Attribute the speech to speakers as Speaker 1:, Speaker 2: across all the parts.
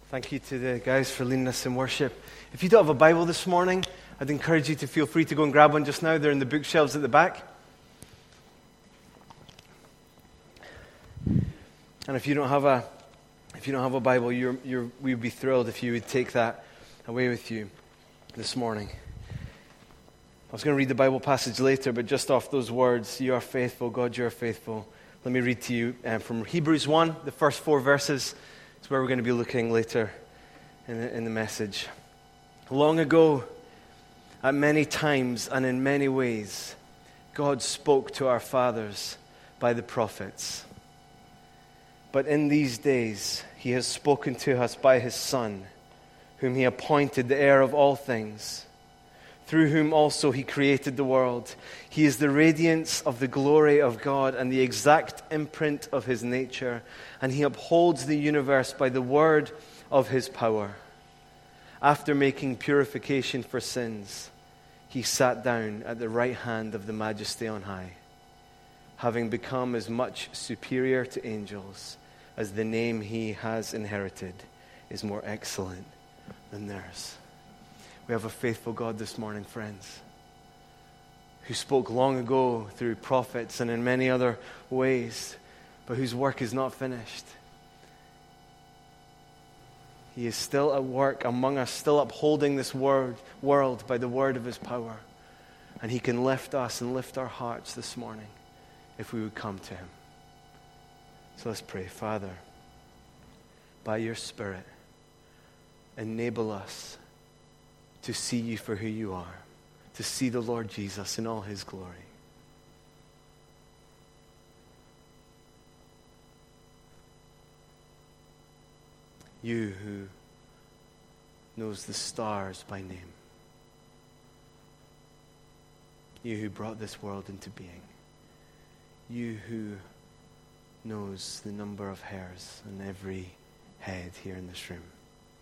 Speaker 1: Thank you to the guys for leading us in worship. If you don't have a Bible this morning, I'd encourage you to feel free to go and grab one just now. They're in the bookshelves at the back. And if you don't have a Bible, we'd be thrilled if you would take that away with you this morning. I was going to read the Bible passage later, but just off those words, you are faithful, God, you are faithful. Let me read to you from Hebrews 1, the first 4 verses. It's where we're going to be looking later in the message. Long ago, at many times and in many ways, God spoke to our fathers by the prophets. But in these days, he has spoken to us by his Son, whom he appointed the heir of all things, through whom also he created the world. He is the radiance of the glory of God and the exact imprint of his nature, and he upholds the universe by the word of his power. After making purification for sins, he sat down at the right hand of the Majesty on high, having become as much superior to angels as the name he has inherited is more excellent than theirs. We have a faithful God this morning, friends, who spoke long ago through prophets and in many other ways, but whose work is not finished. He is still at work among us, still upholding this world by the word of his power. And he can lift us and lift our hearts this morning if we would come to him. So let's pray. Father, by your Spirit, enable us to see you for who you are, to see the Lord Jesus in all his glory. You who knows the stars by name. You who brought this world into being. You who knows the number of hairs on every head here in this room.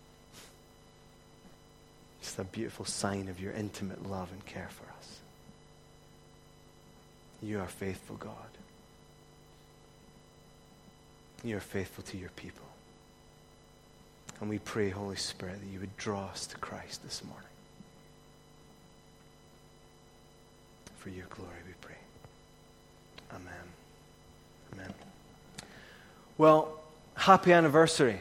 Speaker 1: It's a beautiful sign of your intimate love and care for us. You are faithful, God. You are faithful to your people. And we pray, Holy Spirit, that you would draw us to Christ this morning. For your glory, we pray. Amen. Amen. Well, happy anniversary.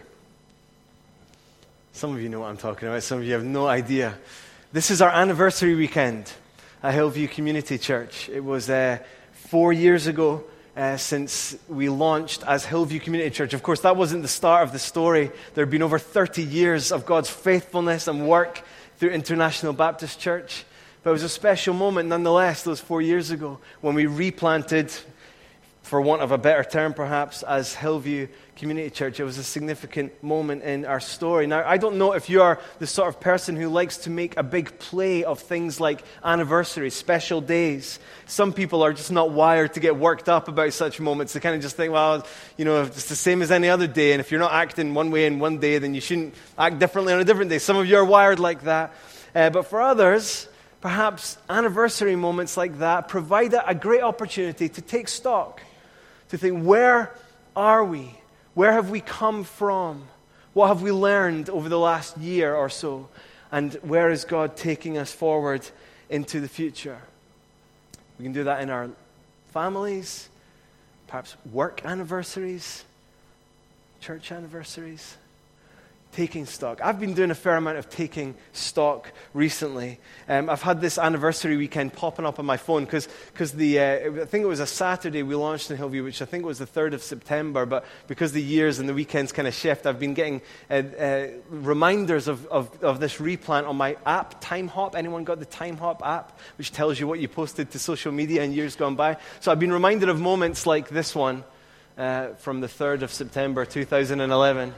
Speaker 1: Some of you know what I'm talking about. Some of you have no idea. This is our anniversary weekend at Hillview Community Church. It was 4 years ago since we launched as Hillview Community Church. Of course, that wasn't the start of the story. There have been over 30 years of God's faithfulness and work through International Baptist Church. But it was a special moment nonetheless, those 4 years ago, when we replanted, for want of a better term perhaps, as Hillview Community Church. It was a significant moment in our story. Now, I don't know if you are the sort of person who likes to make a big play of things like anniversaries, special days. Some people are just not wired to get worked up about such moments. They kind of just think, well, you know, it's the same as any other day, and if you're not acting one way in one day, then you shouldn't act differently on a different day. Some of you are wired like that. But for others, perhaps anniversary moments like that provide a great opportunity to take stock, to think, where are we? Where have we come from? What have we learned over the last year or so? And where is God taking us forward into the future? We can do that in our families, perhaps work anniversaries, church anniversaries. Taking stock. I've been doing a fair amount of taking stock recently. I've had this anniversary weekend popping up on my phone because I think it was a Saturday we launched in Hillview, which I think was the 3rd of September, but because the years and the weekends kind of shift, I've been getting reminders of this replant on my app, Time Hop. Anyone got the Time Hop app, which tells you what you posted to social media in years gone by? So I've been reminded of moments like this one from the 3rd of September 2011.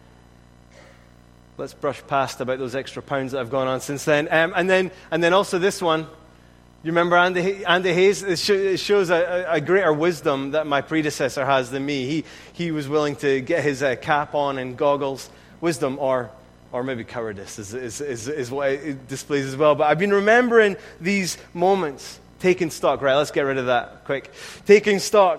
Speaker 1: Let's brush past about those extra pounds that have gone on since then. And then also this one. You remember Andy Hayes? It shows a greater wisdom that my predecessor has than me. He was willing to get his cap on and goggles. Wisdom or maybe cowardice is what it displays as well. But I've been remembering these moments. Taking stock. Right, let's get rid of that quick. Taking stock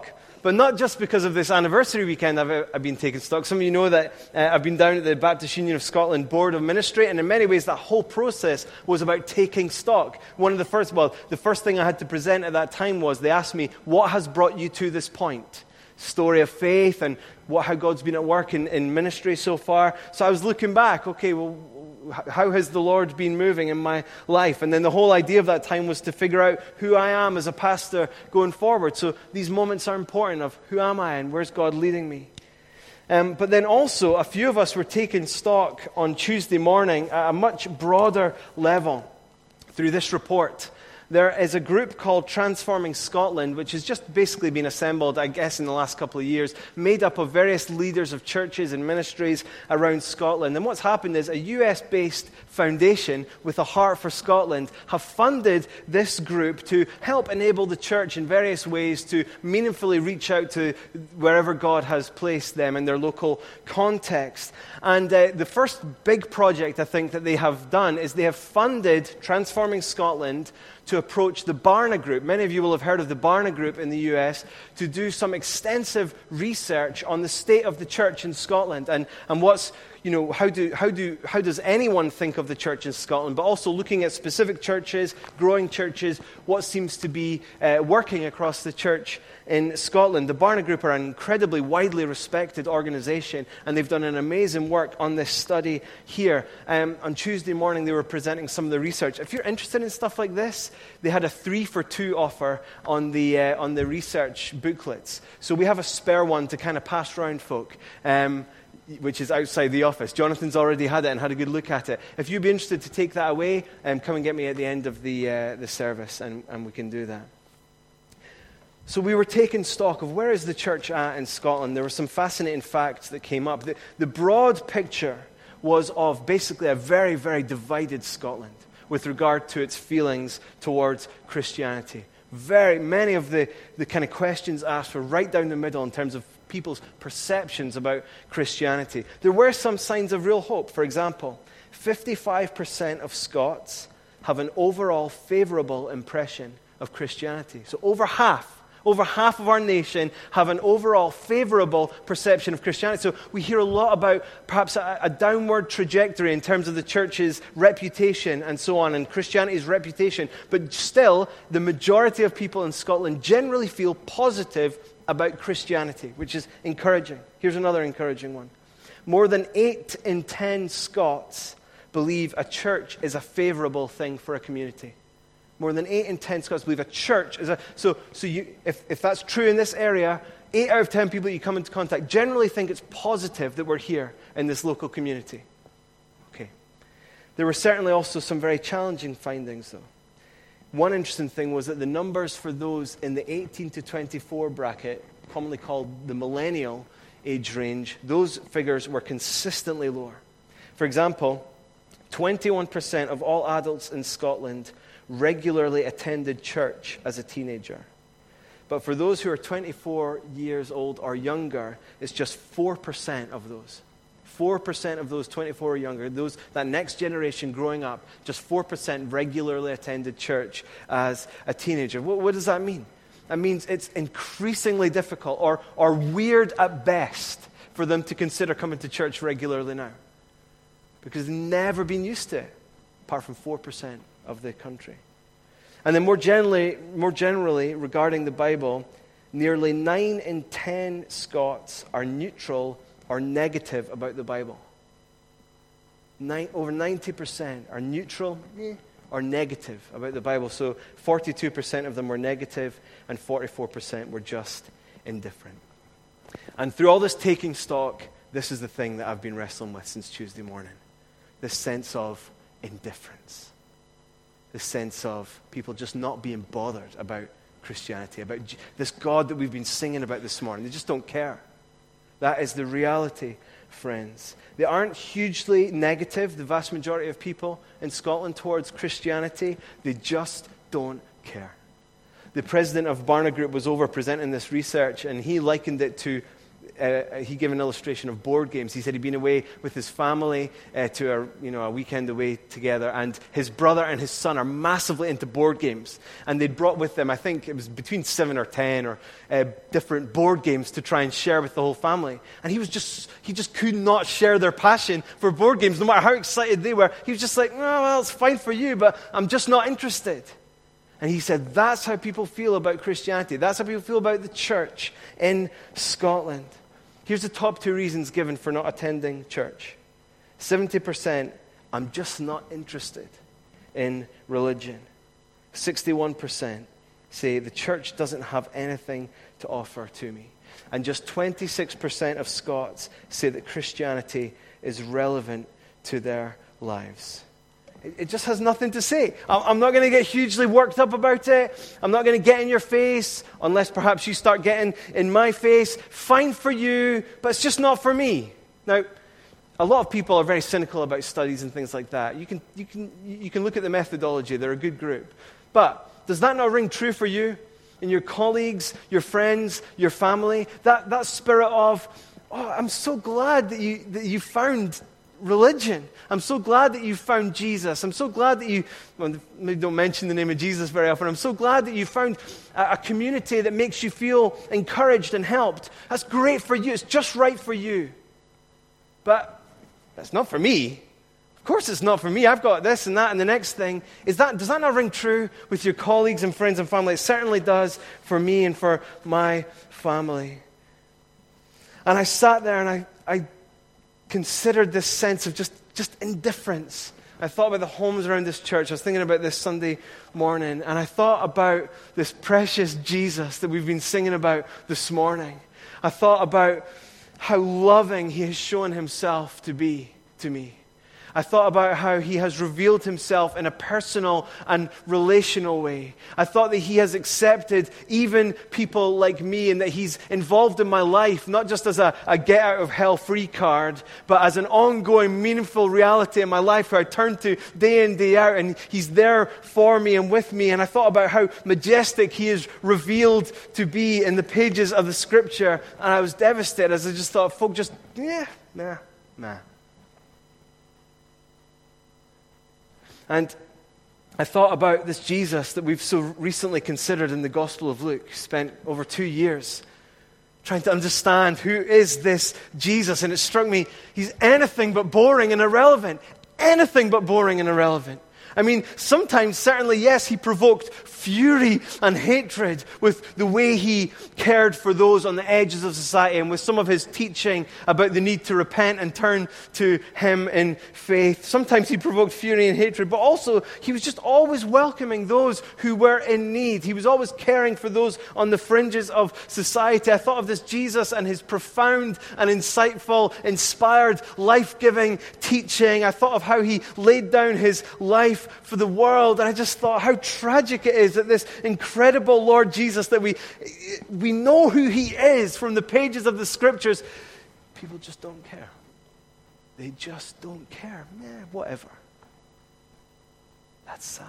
Speaker 1: But not just because of this anniversary weekend I've been taking stock. Some of you know that I've been down at the Baptist Union of Scotland Board of Ministry, and in many ways that whole process was about taking stock. The first thing I had to present at that time was, they asked me, what has brought you to this point? Story of faith and how God's been at work in ministry so far. So I was looking back, okay, well, how has the Lord been moving in my life? And then the whole idea of that time was to figure out who I am as a pastor going forward. So these moments are important of who am I and where's God leading me? But then also, a few of us were taking stock on Tuesday morning at a much broader level through this report. There is a group called Transforming Scotland, which has just basically been assembled, I guess, in the last couple of years, made up of various leaders of churches and ministries around Scotland. And what's happened is a US-based foundation with a heart for Scotland have funded this group to help enable the church in various ways to meaningfully reach out to wherever God has placed them in their local context. And the first big project, I think, that they have done is they have funded Transforming Scotland to approach the Barna Group. Many of you will have heard of the Barna Group in the US, to do some extensive research on the state of the church in Scotland and what's, how does anyone think of the church in Scotland, but also looking at specific churches, growing churches, what seems to be working across the church in Scotland. The Barna Group are an incredibly widely respected organization, and they've done an amazing work on this study here. On Tuesday morning, they were presenting some of the research. If you're interested in stuff like this, they had a 3-for-2 offer on the research booklets. So we have a spare one to kind of pass around folk, which is outside the office. Jonathan's already had it and had a good look at it. If you'd be interested to take that away, come and get me at the end of the service, and we can do that. So we were taking stock of where is the church at in Scotland. There were some fascinating facts that came up. The broad picture was of basically a very, very divided Scotland with regard to its feelings towards Christianity. Very many of the kind of questions asked were right down the middle in terms of people's perceptions about Christianity. There were some signs of real hope. For example, 55% of Scots have an overall favorable impression of Christianity. So over half of our nation have an overall favorable perception of Christianity. So we hear a lot about perhaps a downward trajectory in terms of the church's reputation and so on, and Christianity's reputation. But still, the majority of people in Scotland generally feel positive about Christianity, which is encouraging. Here's another encouraging one. More than 8 in 10 Scots believe a church is a favorable thing for a community. More than 8 in 10 Scots believe a church is if that's true in this area, 8 out of 10 people you come into contact generally think it's positive that we're here in this local community. Okay. There were certainly also some very challenging findings, though. One interesting thing was that the numbers for those in the 18 to 24 bracket, commonly called the millennial age range, those figures were consistently lower. For example, 21% of all adults in Scotland regularly attended church as a teenager. But for those who are 24 years old or younger, it's just 4% of those. 4% of those 24 or younger, that next generation growing up, just 4% regularly attended church as a teenager. What does that mean? That means it's increasingly difficult or weird at best for them to consider coming to church regularly now, because they've never been used to it, apart from 4% of the country. And then more generally regarding the Bible, nearly 9 in 10 Scots are neutral or negative about the Bible. Over 90% are neutral or negative about the Bible. So 42% of them were negative and 44% were just indifferent. And through all this taking stock, this is the thing that I've been wrestling with since Tuesday morning. This sense of indifference. This sense of people just not being bothered about Christianity, about this God that we've been singing about this morning. They just don't care. That is the reality, friends. They aren't hugely negative, the vast majority of people in Scotland, towards Christianity. They just don't care. The president of Barna Group was over presenting this research, and he likened it to he gave an illustration of board games. He said he'd been away with his family to a weekend away together, and his brother and his son are massively into board games. And they'd brought with them, I think it was between 7 or 10 or different board games to try and share with the whole family. And he just could not share their passion for board games, no matter how excited they were. He was just like, oh, well, it's fine for you, but I'm just not interested. And he said that's how people feel about Christianity. That's how people feel about the church in Scotland. Here's the top 2 reasons given for not attending church. 70%, I'm just not interested in religion. 61% say the church doesn't have anything to offer to me. And just 26% of Scots say that Christianity is relevant to their lives. It just has nothing to say. I'm not going to get hugely worked up about it. I'm not going to get in your face, unless perhaps you start getting in my face. Fine for you, but it's just not for me. Now, a lot of people are very cynical about studies and things like that. You can look at the methodology. They're a good group. But does that not ring true for you and your colleagues, your friends, your family? That spirit of, oh, I'm so glad that you found religion. I'm so glad that you found Jesus. I'm so glad that maybe don't mention the name of Jesus very often. I'm so glad that you found a community that makes you feel encouraged and helped. That's great for you. It's just right for you. But that's not for me. Of course it's not for me. I've got this and that and the next thing. Does that not ring true with your colleagues and friends and family? It certainly does for me and for my family. And I sat there and I considered this sense of just indifference. I thought about the homes around this church. I was thinking about this Sunday morning, and I thought about this precious Jesus that we've been singing about this morning. I thought about how loving he has shown himself to be to me. I thought about how he has revealed himself in a personal and relational way. I thought that he has accepted even people like me, and that he's involved in my life, not just as a get-out-of-hell-free card, but as an ongoing, meaningful reality in my life who I turn to day in, day out, and he's there for me and with me. And I thought about how majestic he is revealed to be in the pages of the Scripture, and I was devastated as I just thought, folk just, nah. And I thought about this Jesus that we've so recently considered in the Gospel of Luke. Spent over 2 years trying to understand who is this Jesus. And it struck me, he's anything but boring and irrelevant. Anything but boring and irrelevant. I mean, sometimes, certainly, yes, he provoked fury and hatred with the way he cared for those on the edges of society and with some of his teaching about the need to repent and turn to him in faith. Sometimes he provoked fury and hatred, but also he was just always welcoming those who were in need. He was always caring for those on the fringes of society. I thought of this Jesus and his profound and insightful, inspired, life-giving teaching. I thought of how he laid down his life for the world, and I just thought how tragic it is that this incredible Lord Jesus, that we know who he is from the pages of the Scriptures, people just don't care. They just don't care. Whatever. That's sad.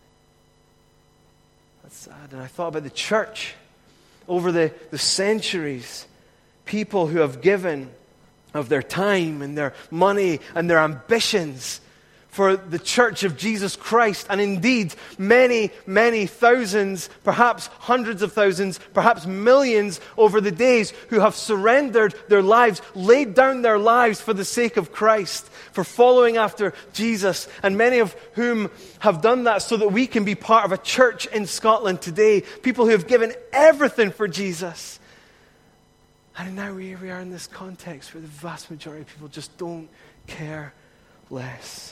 Speaker 1: That's sad. And I thought about the church over the centuries, people who have given of their time and their money and their ambitions for the church of Jesus Christ, and indeed many, many thousands, perhaps hundreds of thousands, perhaps millions over the days who have surrendered their lives, laid down their lives for the sake of Christ, for following after Jesus, and many of whom have done that so that we can be part of a church in Scotland today, people who have given everything for Jesus. And now we are in this context where the vast majority of people just don't care less.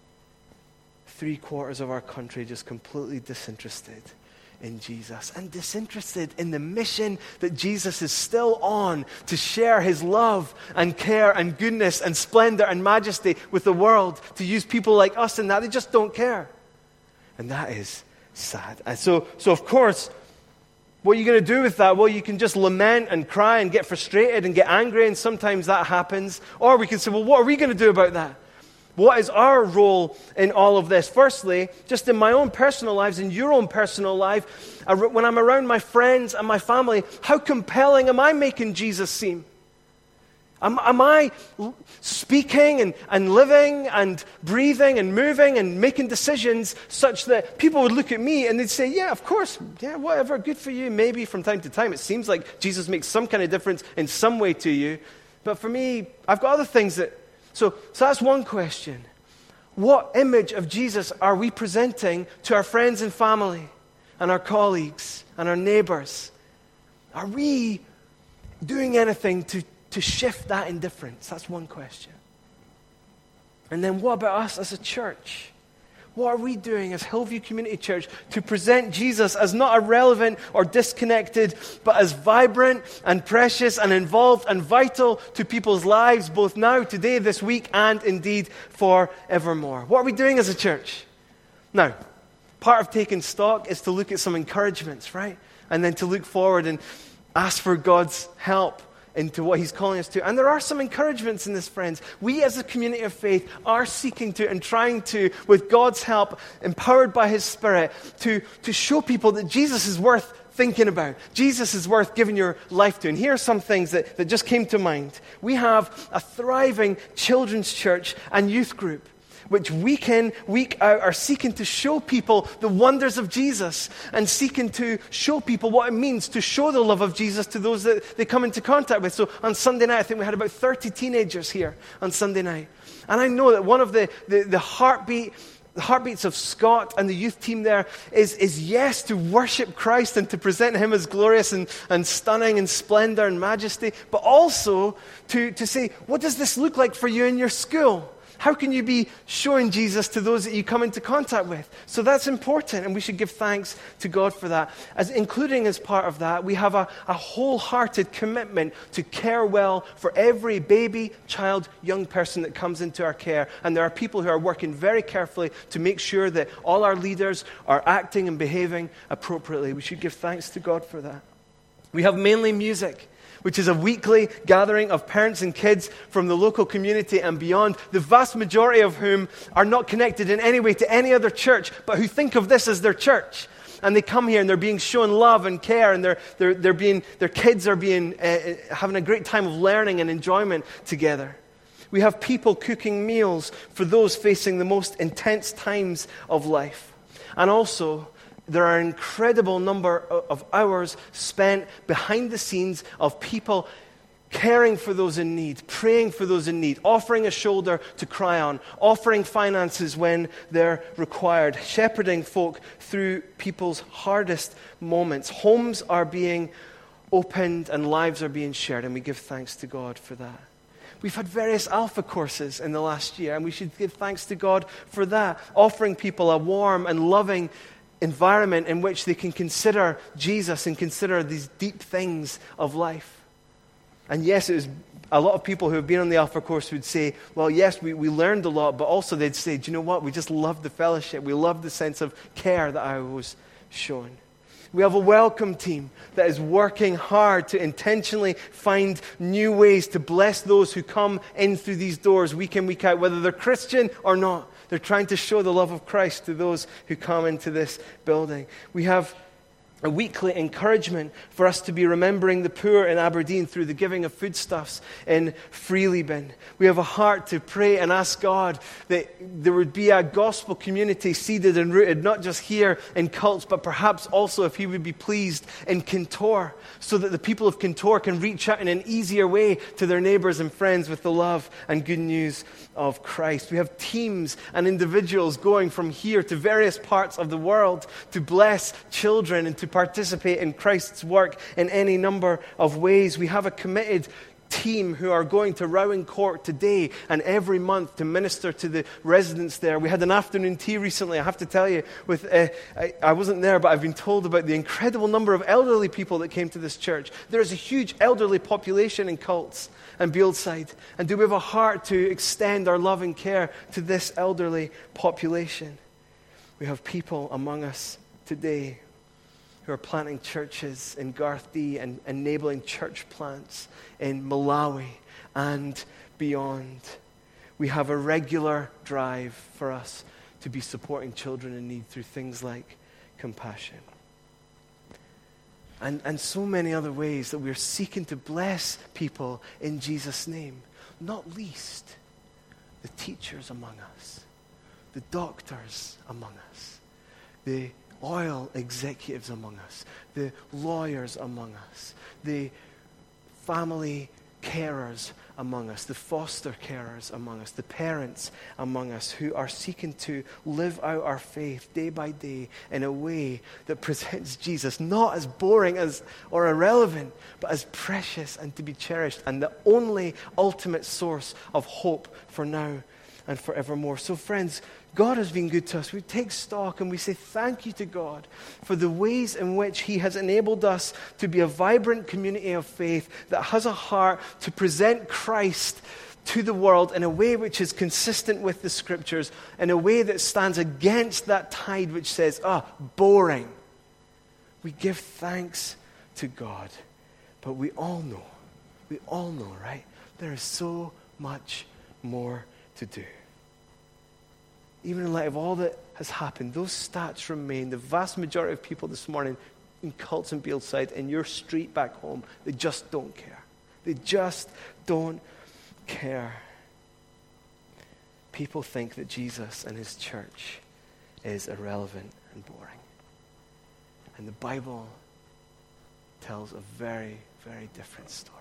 Speaker 1: 3/4 of our country just completely disinterested in Jesus and disinterested in the mission that Jesus is still on to share his love and care and goodness and splendor and majesty with the world, to use people like us in that. They just don't care. And that is sad. And so of course, what are you going to do with that? Well, you can just lament and cry and get frustrated and get angry, and sometimes that happens. Or we can say, well, what are we going to do about that? What is our role in all of this? Firstly, just in my own personal lives, in your own personal life, when I'm around my friends and my family, how compelling am I making Jesus seem? Am I speaking and living and breathing and moving and making decisions such that people would look at me and they'd say, yeah, of course, yeah, whatever, good for you. Maybe from time to time it seems like Jesus makes some kind of difference in some way to you. But for me, I've got other things that... So that's one question. What image of Jesus are we presenting to our friends and family and our colleagues and our neighbors? Are we doing anything to shift that indifference? That's one question. And then what about us as a church? What are we doing as Hillview Community Church to present Jesus as not irrelevant or disconnected, but as vibrant and precious and involved and vital to people's lives, both now, today, this week, and indeed forevermore? What are we doing as a church? Now, part of taking stock is to look at some encouragements, right? And then to look forward and ask for God's help into what he's calling us to. And there are some encouragements in this, friends. We as a community of faith are seeking to and trying to, with God's help, empowered by his Spirit, to show people that Jesus is worth thinking about. Jesus is worth giving your life to. And here are some things that just came to mind. We have a thriving children's church and youth group, which week in, week out are seeking to show people the wonders of Jesus and seeking to show people what it means to show the love of Jesus to those that they come into contact with. So on Sunday night, I think we had about 30 teenagers here on Sunday night. And I know that one of the heartbeats of Scott and the youth team there is yes, to worship Christ and to present him as glorious and stunning in splendor and majesty, but also to say, what does this look like for you in your school? How can you be showing Jesus to those that you come into contact with? So that's important, and we should give thanks to God for that. Including as part of that, we have a wholehearted commitment to care well for every baby, child, young person that comes into our care. And there are people who are working very carefully to make sure that all our leaders are acting and behaving appropriately. We should give thanks to God for that. We have mainly music, which is a weekly gathering of parents and kids from the local community and beyond, the vast majority of whom are not connected in any way to any other church, but who think of this as their church. And they come here and they're being shown love and care, and their kids are being having a great time of learning and enjoyment together. We have people cooking meals for those facing the most intense times of life. And also, there are an incredible number of hours spent behind the scenes of people caring for those in need, praying for those in need, offering a shoulder to cry on, offering finances when they're required, shepherding folk through people's hardest moments. Homes are being opened and lives are being shared, and we give thanks to God for that. We've had various Alpha courses in the last year, and we should give thanks to God for that, offering people a warm and loving environment in which they can consider Jesus and consider these deep things of life. And yes, it was a lot of people who have been on the Alpha course would say, well, yes, we learned a lot, but also they'd say, do you know what? We just love the fellowship. We love the sense of care that I was shown. We have a welcome team that is working hard to intentionally find new ways to bless those who come in through these doors week in, week out, whether they're Christian or not. They're trying to show the love of Christ to those who come into this building. We have a weekly encouragement for us to be remembering the poor in Aberdeen through the giving of foodstuffs in Freelybin. We have a heart to pray and ask God that there would be a gospel community seeded and rooted, not just here in Cults, but perhaps also, if he would be pleased, in Kintore, so that the people of Kintore can reach out in an easier way to their neighbors and friends with the love and good news of Christ. We have teams and individuals going from here to various parts of the world to bless children and to participate in Christ's work in any number of ways. We have a committed team who are going to Rowan Court today and every month to minister to the residents there. We had an afternoon tea recently, I have to tell you, I wasn't there, but I've been told about the incredible number of elderly people that came to this church. There's a huge elderly population in Cults and Bealdside. And do we have a heart to extend our love and care to this elderly population? We have people among us today who are planting churches in Garthdee and enabling church plants in Malawi and beyond. We have a regular drive for us to be supporting children in need through things like compassion. and so many other ways that we're seeking to bless people in Jesus' name. Not least, the teachers among us, the doctors among us, the oil executives among us, the lawyers among us, the family carers among us, the foster carers among us, the parents among us who are seeking to live out our faith day by day in a way that presents Jesus not as boring as or irrelevant, but as precious and to be cherished and the only ultimate source of hope for now and forevermore. So friends, God has been good to us. We take stock and we say thank you to God for the ways in which He has enabled us to be a vibrant community of faith that has a heart to present Christ to the world in a way which is consistent with the Scriptures, in a way that stands against that tide which says, boring. We give thanks to God. But we all know, right? There is so much more to do. Even in light of all that has happened, those stats remain. The vast majority of people this morning in Cults and Bealdside, in your street back home, they just don't care. They just don't care. People think that Jesus and His church is irrelevant and boring. And the Bible tells a very, very different story.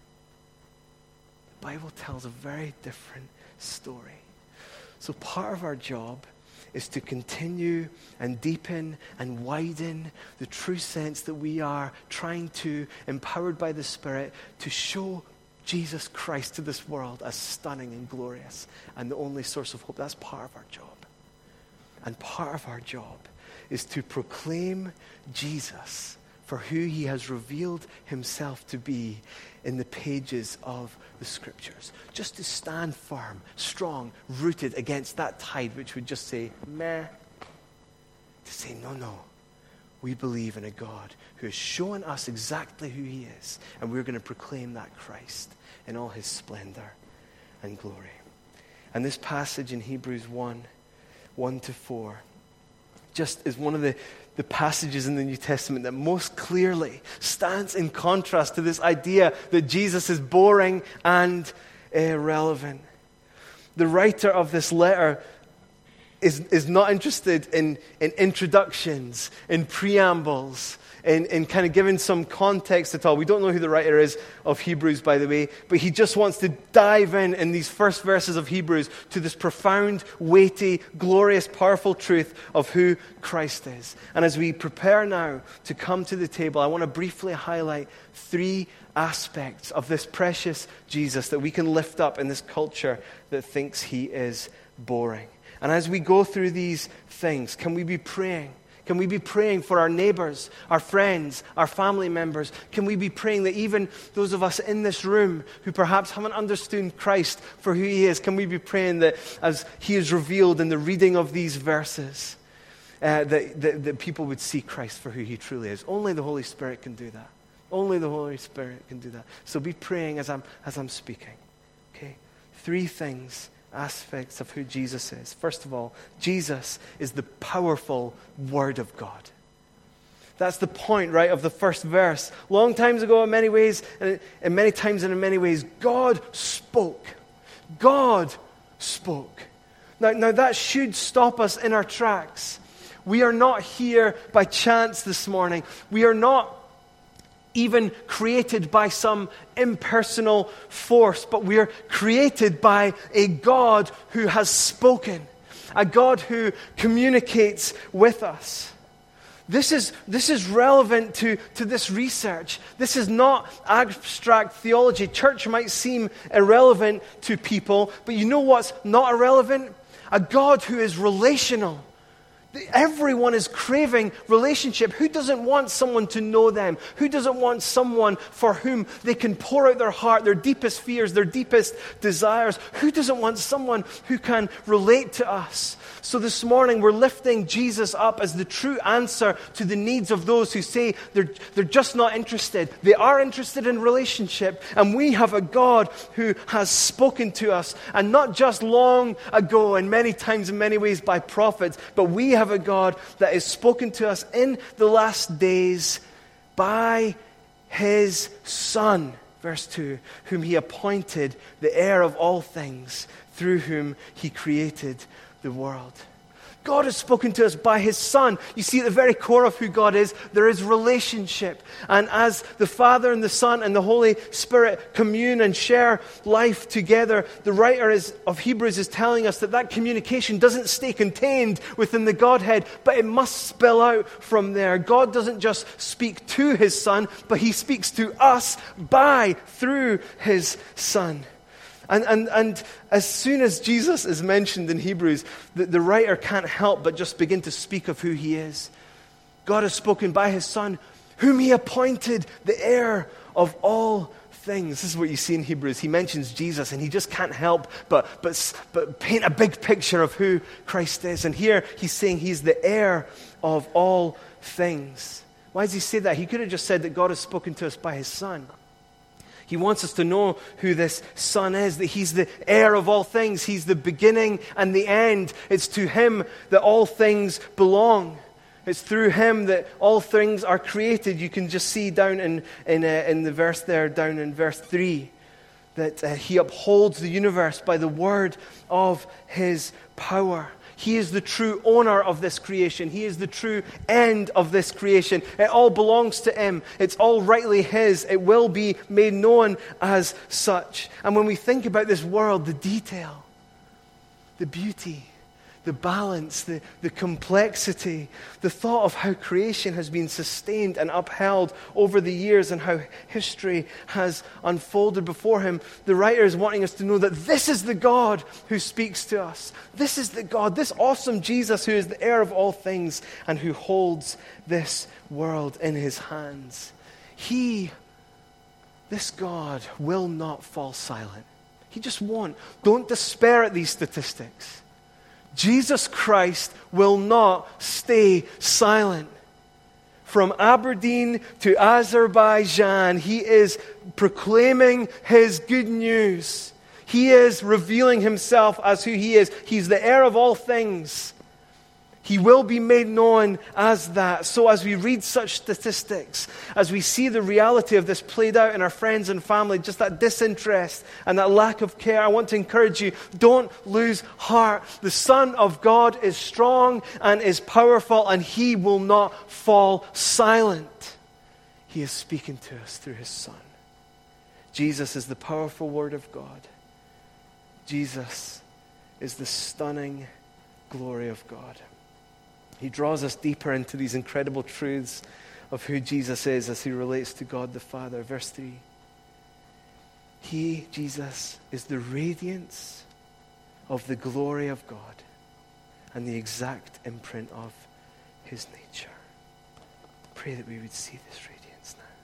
Speaker 1: The Bible tells a very different story. So part of our job is to continue and deepen and widen the true sense that we are trying to, empowered by the Spirit, to show Jesus Christ to this world as stunning and glorious and the only source of hope. That's part of our job. And part of our job is to proclaim Jesus for who He has revealed Himself to be in the pages of the Scriptures. Just to stand firm, strong, rooted against that tide which would just say, meh. To say, no. We believe in a God who has shown us exactly who He is. And we're going to proclaim that Christ in all His splendor and glory. And this passage in Hebrews 1:1-4, just is one of the passages in the New Testament that most clearly stands in contrast to this idea that Jesus is boring and irrelevant. The writer of this letter is not interested in introductions, in preambles, in kind of giving some context at all. We don't know who the writer is of Hebrews, by the way, but he just wants to dive in these first verses of Hebrews to this profound, weighty, glorious, powerful truth of who Christ is. And as we prepare now to come to the table, I want to briefly highlight 3 aspects of this precious Jesus that we can lift up in this culture that thinks He is boring. And as we go through these things, can we be praying? Can we be praying for our neighbors, our friends, our family members? Can we be praying that even those of us in this room who perhaps haven't understood Christ for who He is, can we be praying that as He is revealed in the reading of these verses, that people would see Christ for who He truly is? Only the Holy Spirit can do that. Only the Holy Spirit can do that. So be praying as I'm speaking. Okay? 3 things. Aspects of who Jesus is. First of all, Jesus is the powerful Word of God. That's the point, right, of the first verse. Long times ago, in many ways, and many times and in many ways, God spoke. God spoke. Now that should stop us in our tracks. We are not here by chance this morning. We are not even created by some impersonal force, but we are created by a God who has spoken, a God who communicates with us. This is relevant to this research. This is not abstract theology. Church might seem irrelevant to people, but you know what's not irrelevant? A God who is relational. Everyone is craving relationship. Who doesn't want someone to know them? Who doesn't want someone for whom they can pour out their heart, their deepest fears, their deepest desires? Who doesn't want someone who can relate to us? So this morning we're lifting Jesus up as the true answer to the needs of those who say they're just not interested. They are interested in relationship, and we have a God who has spoken to us, and not just long ago and many times in many ways by prophets, but we have a God that is spoken to us in the last days by his Son, verse 2, whom he appointed the heir of all things, through whom he created the world. God has spoken to us by his Son. You see, at the very core of who God is, there is relationship. And as the Father and the Son and the Holy Spirit commune and share life together, the writer of Hebrews is telling us that communication doesn't stay contained within the Godhead, but it must spill out from there. God doesn't just speak to his Son, but he speaks to us through his Son. And as soon as Jesus is mentioned in Hebrews, the writer can't help but just begin to speak of who he is. God has spoken by his Son, whom he appointed the heir of all things. This is what you see in Hebrews. He mentions Jesus, and he just can't help but paint a big picture of who Christ is. And here he's saying he's the heir of all things. Why does he say that? He could have just said that God has spoken to us by his Son. He wants us to know who this Son is, that he's the heir of all things. He's the beginning and the end. It's to him that all things belong. It's through him that all things are created. You can just see down in the verse there, down in verse 3, that he upholds the universe by the word of his power. He is the true owner of this creation. He is the true end of this creation. It all belongs to him. It's all rightly his. It will be made known as such. And when we think about this world, the detail, the beauty, the balance, the complexity, the thought of how creation has been sustained and upheld over the years and how history has unfolded before him, the writer is wanting us to know that this is the God who speaks to us. This is the God, this awesome Jesus who is the heir of all things and who holds this world in his hands. This God, will not fall silent. He just won't. Don't despair at these statistics. Jesus Christ will not stay silent. From Aberdeen to Azerbaijan, he is proclaiming his good news. He is revealing himself as who he is. He's the heir of all things. He will be made known as that. So as we read such statistics, as we see the reality of this played out in our friends and family, just that disinterest and that lack of care, I want to encourage you, don't lose heart. The Son of God is strong and is powerful, and he will not fall silent. He is speaking to us through his Son. Jesus is the powerful Word of God. Jesus is the stunning glory of God. He draws us deeper into these incredible truths of who Jesus is as he relates to God the Father. Verse 3. He, Jesus, is the radiance of the glory of God and the exact imprint of his nature. Pray that we would see this radiance now.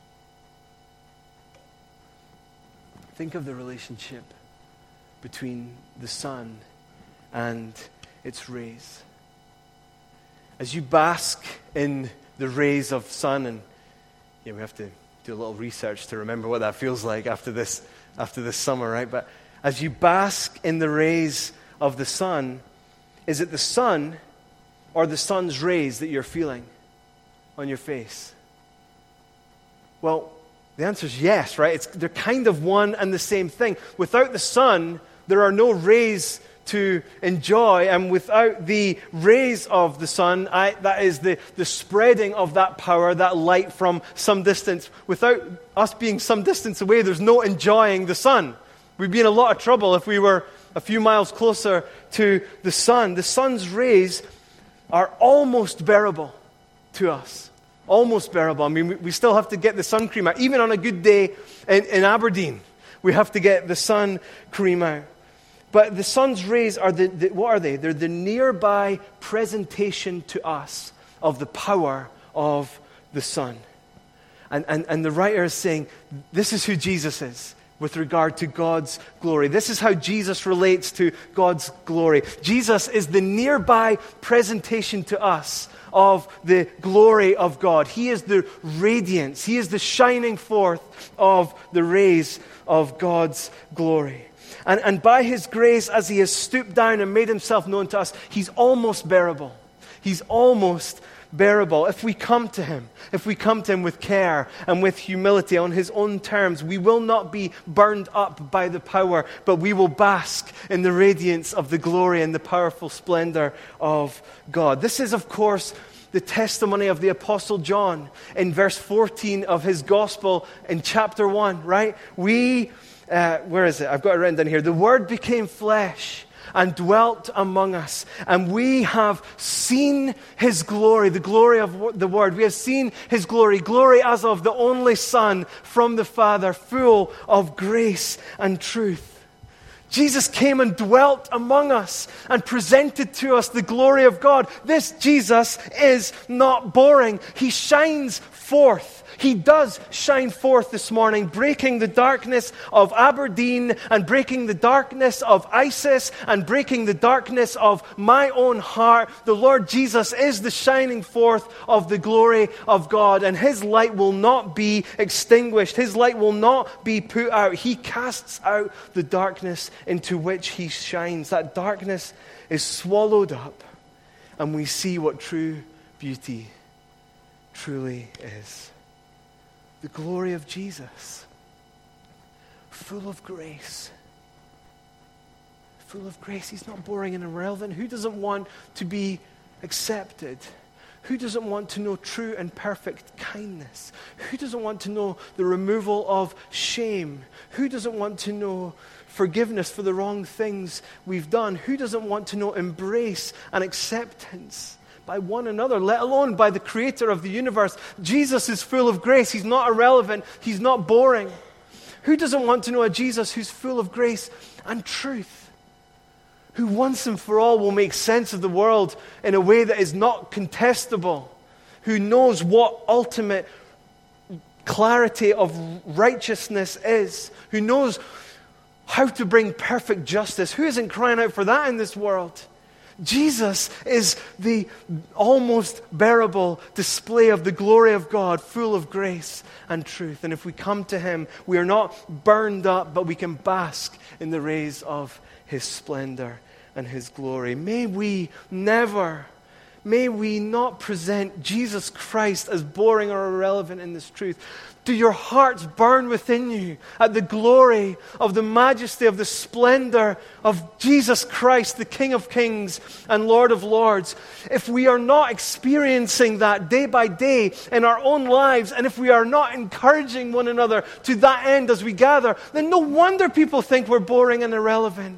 Speaker 1: Think of the relationship between the sun and its rays. As you bask in the rays of sun, and we have to do a little research to remember what that feels like after this summer, right? But as you bask in the rays of the sun, is it the sun or the sun's rays that you're feeling on your face? Well, the answer is yes, right? They're kind of one and the same thing. Without the sun, there are no rays to enjoy, and without the rays of the sun, that is the spreading of that power, that light from some distance. Without us being some distance away, there's no enjoying the sun. We'd be in a lot of trouble if we were a few miles closer to the sun. The sun's rays are almost bearable to us. Almost bearable. I mean, we still have to get the sun cream out. Even on a good day in Aberdeen, we have to get the sun cream out. But the sun's rays are what are they? They're the nearby presentation to us of the power of the sun. And the writer is saying, this is who Jesus is with regard to God's glory. This is how Jesus relates to God's glory. Jesus is the nearby presentation to us of the glory of God. He is the radiance. He is the shining forth of the rays of God's glory. And by his grace, as he has stooped down and made himself known to us, he's almost bearable. He's almost bearable. If we come to Him with care and with humility on His own terms, we will not be burned up by the power, but we will bask in the radiance of the glory and the powerful splendor of God. This is, of course, the testimony of the Apostle John in verse 14 of his gospel in chapter 1, right? Where is it? I've got it written down here. The Word became flesh and dwelt among us, and we have seen His glory, the glory of the Word. We have seen His glory as of the only Son from the Father, full of grace and truth. Jesus came and dwelt among us and presented to us the glory of God. This Jesus is not boring. He shines forth. He does shine forth this morning, breaking the darkness of Aberdeen and breaking the darkness of ISIS and breaking the darkness of my own heart. The Lord Jesus is the shining forth of the glory of God, and His light will not be extinguished. His light will not be put out. He casts out the darkness into which He shines. That darkness is swallowed up, and we see what true beauty truly is. The glory of Jesus, full of grace. Full of grace. He's not boring and irrelevant. Who doesn't want to be accepted? Who doesn't want to know true and perfect kindness? Who doesn't want to know the removal of shame? Who doesn't want to know forgiveness for the wrong things we've done? Who doesn't want to know embrace and acceptance by one another, let alone by the Creator of the universe? Jesus is full of grace. He's not irrelevant. He's not boring. Who doesn't want to know a Jesus who's full of grace and truth? Who once and for all will make sense of the world in a way that is not contestable? Who knows what ultimate clarity of righteousness is? Who knows how to bring perfect justice? Who isn't crying out for that in this world? Jesus is the almost bearable display of the glory of God, full of grace and truth. And if we come to Him, we are not burned up, but we can bask in the rays of His splendor and His glory. May we not present Jesus Christ as boring or irrelevant in this truth. Do your hearts burn within you at the glory of the majesty of the splendor of Jesus Christ, the King of Kings and Lord of Lords? If we are not experiencing that day by day in our own lives, and if we are not encouraging one another to that end as we gather, then no wonder people think we're boring and irrelevant.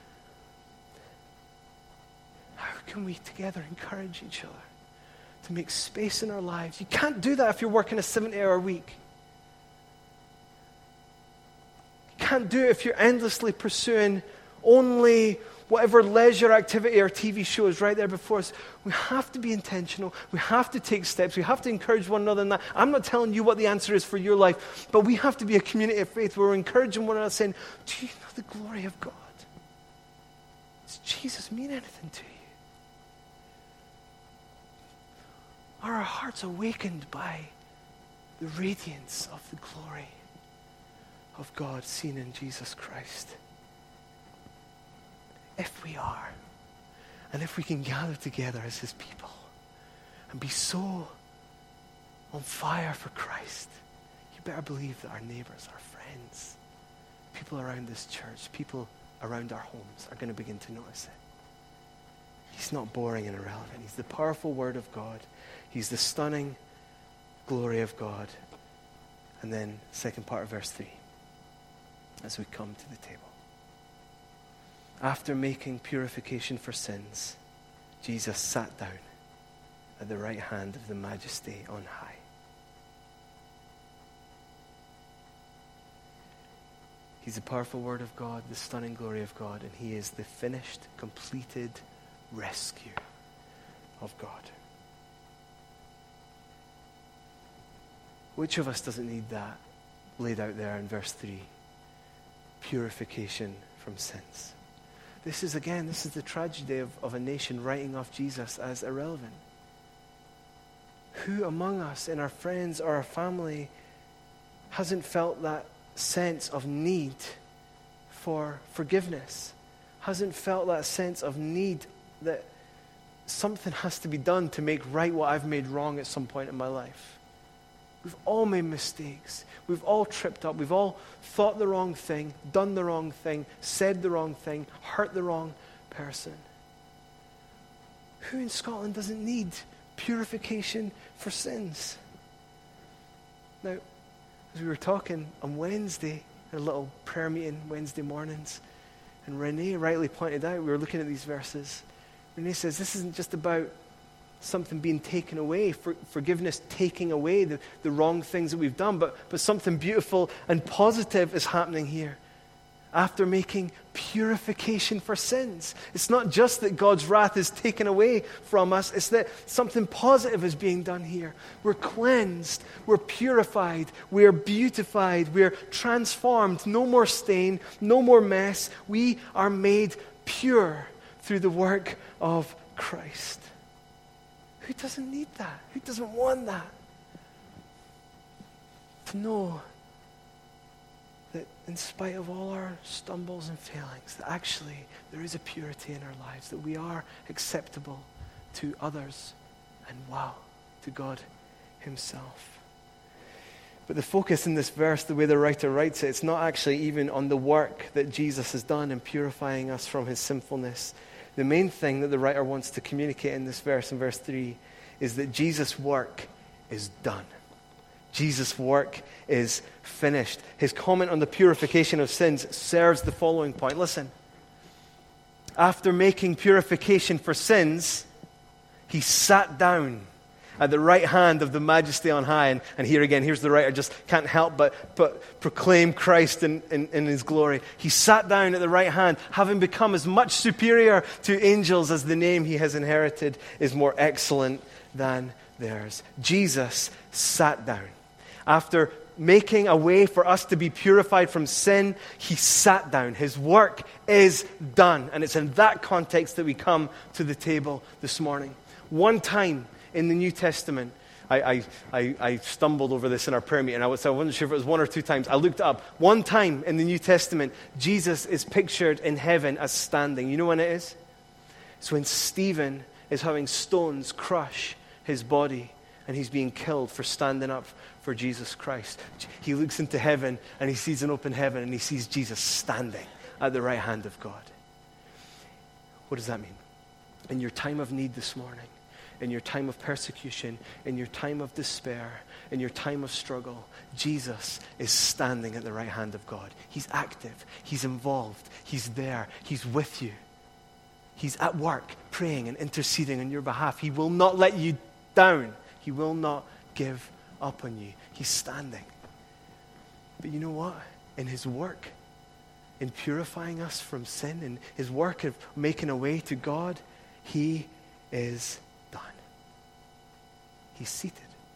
Speaker 1: How can we together encourage each other to make space in our lives? You can't do that if you're working a 70-hour week. Can't do it if you're endlessly pursuing only whatever leisure activity or TV show is right there before us. We have to be intentional. We have to take steps. We have to encourage one another in that. I'm not telling you what the answer is for your life, but we have to be a community of faith where we're encouraging one another, saying, do you know the glory of God? Does Jesus mean anything to you? Are our hearts awakened by the radiance of the glory of God seen in Jesus Christ? If we are, and if we can gather together as His people and be so on fire for Christ, you better believe that our neighbors, our friends, people around this church, people around our homes are going to begin to notice it. He's not boring and irrelevant. He's the powerful Word of God. He's the stunning glory of God. And then, second part of verse 3. As we come to the table. After making purification for sins, Jesus sat down at the right hand of the Majesty on high. He's the powerful Word of God, the stunning glory of God, and He is the finished, completed rescue of God. Which of us doesn't need that laid out there in verse 3? Purification from sins. This is the tragedy of a nation writing off Jesus as irrelevant. Who among us, in our friends or our family, hasn't felt that sense of need for forgiveness? Hasn't felt that sense of need that something has to be done to make right what I've made wrong at some point in my life. We've all made mistakes. We've all tripped up. We've all thought the wrong thing, done the wrong thing, said the wrong thing, hurt the wrong person. Who in Scotland doesn't need purification for sins? Now, as we were talking on Wednesday, a little prayer meeting Wednesday mornings, and Renee rightly pointed out, we were looking at these verses. Renee says this isn't just about something being taken away, forgiveness taking away the wrong things that we've done, but something beautiful and positive is happening here. After making purification for sins. It's not just that God's wrath is taken away from us, it's that something positive is being done here. We're cleansed, we're purified, we're beautified, we're transformed. No more stain, no more mess. We are made pure through the work of Christ. Who doesn't need that? Who doesn't want that? To know that in spite of all our stumbles and failings, that actually there is a purity in our lives, that we are acceptable to others and, wow, to God himself. But the focus in this verse, the way the writer writes it, it's not actually even on the work that Jesus has done in purifying us from his sinfulness. The main thing that the writer wants to communicate in this verse, in verse 3, is that Jesus' work is done. Jesus' work is finished. His comment on the purification of sins serves the following point. Listen. After making purification for sins, he sat down at the right hand of the Majesty on high. And here again, here's the writer, just can't help but proclaim Christ in his glory. He sat down at the right hand, having become as much superior to angels as the name he has inherited is more excellent than theirs. Jesus sat down. After making a way for us to be purified from sin, he sat down. His work is done. And it's in that context that we come to the table this morning. One time in the New Testament, I stumbled over this in our prayer meeting. I wasn't sure if it was one or two times. I looked it up. One time in the New Testament, Jesus is pictured in heaven as standing. You know when it is? It's when Stephen is having stones crush his body and he's being killed for standing up for Jesus Christ. He looks into heaven and he sees an open heaven and he sees Jesus standing at the right hand of God. What does that mean? In your time of need this morning, in your time of persecution, in your time of despair, in your time of struggle, Jesus is standing at the right hand of God. He's active. He's involved. He's there. He's with you. He's at work praying and interceding on your behalf. He will not let you down. He will not give up on you. He's standing. But you know what? In his work, in purifying us from sin, in his work of making a way to God, he is done. He's seated.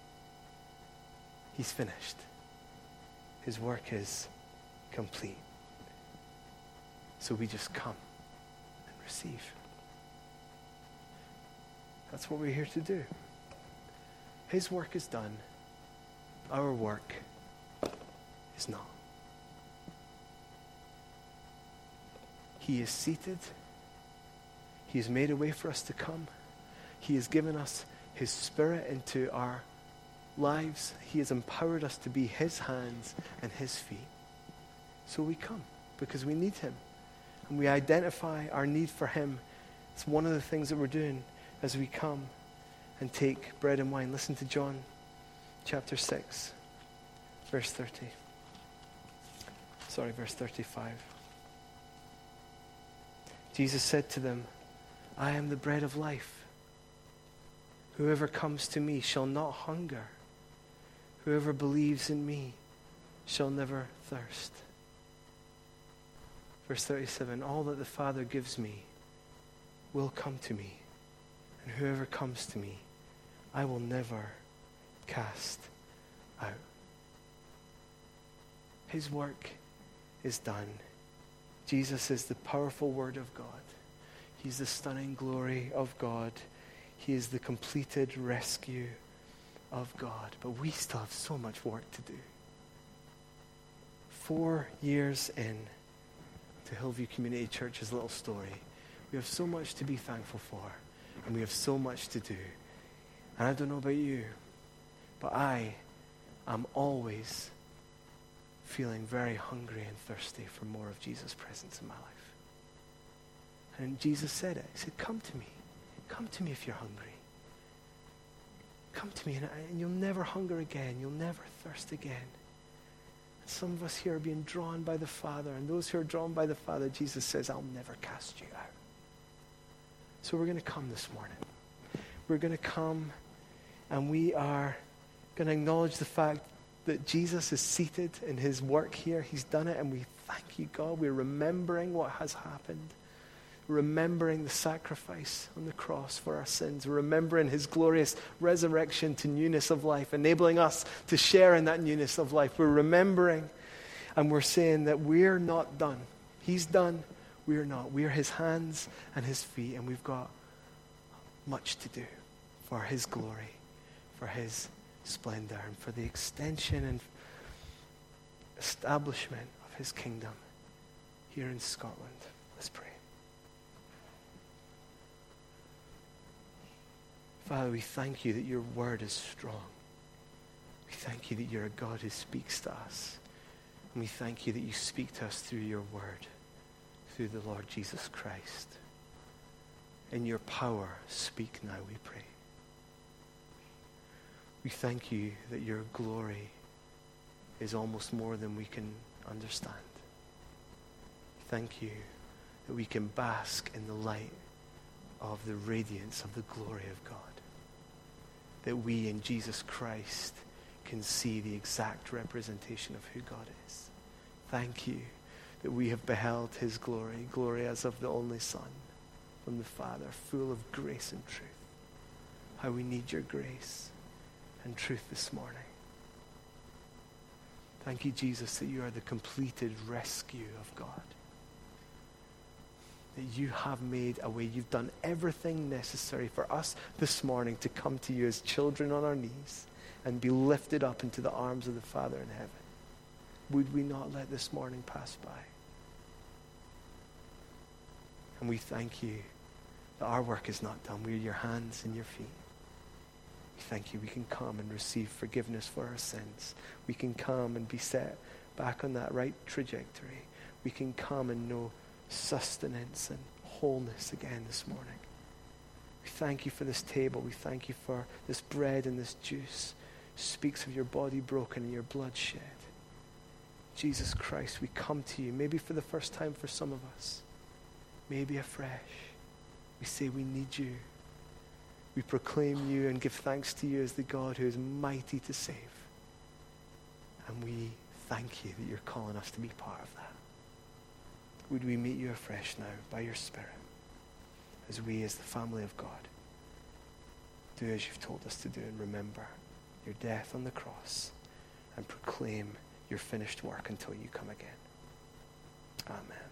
Speaker 1: He's finished. His work is complete. So we just come and receive. That's what we're here to do. His work is done. Our work is not. He is seated. He has made a way for us to come. He has given us his Spirit into our lives. He has empowered us to be his hands and his feet. So we come because we need him. And we identify our need for him. It's one of the things that we're doing as we come and take bread and wine. Listen to John chapter 6, verse 35. Jesus said to them, I am the bread of life. Whoever comes to me shall not hunger. Whoever believes in me shall never thirst. Verse 37, all that the Father gives me will come to me, and whoever comes to me, I will never cast out. His work is done. Jesus is the powerful Word of God. He's the stunning glory of God. He is the completed rescue of God. But we still have so much work to do. 4 years in to Hillview Community Church's little story, we have so much to be thankful for. And we have so much to do. And I don't know about you, but I am always feeling very hungry and thirsty for more of Jesus' presence in my life. And Jesus said it. He said, come to me. Come to me if you're hungry. Come to me and you'll never hunger again. You'll never thirst again. And some of us here are being drawn by the Father. And those who are drawn by the Father, Jesus says, I'll never cast you out. So we're going to come this morning. We're going to come and we are going to acknowledge the fact that Jesus is seated in his work here. He's done it, and we thank you, God. We're remembering what has happened. Remembering the sacrifice on the cross for our sins. Remembering his glorious resurrection to newness of life, enabling us to share in that newness of life. We're remembering, and we're saying that we're not done. He's done. We're not. We're his hands and his feet, and we've got much to do for his glory, for his splendor, and for the extension and establishment of his kingdom here in Scotland. Let's pray. Father, we thank you that your word is strong. We thank you that you're a God who speaks to us. And we thank you that you speak to us through your word, through the Lord Jesus Christ. In your power, speak now, we pray. We thank you that your glory is almost more than we can understand. Thank you that we can bask in the light of the radiance of the glory of God. That we in Jesus Christ can see the exact representation of who God is. Thank you that we have beheld his glory, glory as of the only Son from the Father, full of grace and truth. How we need your grace and truth this morning. Thank you, Jesus, that you are the completed rescue of God. That you have made a way. You've done everything necessary for us this morning to come to you as children on our knees and be lifted up into the arms of the Father in heaven. Would we not let this morning pass by? And we thank you that our work is not done. We're your hands and your feet. We thank you we can come and receive forgiveness for our sins. We can come and be set back on that right trajectory. We can come and know sustenance and wholeness again this morning. We thank you for this table. We thank you for this bread and this juice. Speaks of your body broken and your blood shed. Jesus Christ, we come to you, maybe for the first time for some of us, maybe afresh. We say we need you. We proclaim you and give thanks to you as the God who is mighty to save. And we thank you that you're calling us to be part of that. Would we meet you afresh now by your Spirit as we, as the family of God, do as you've told us to do and remember your death on the cross and proclaim your finished work until you come again. Amen.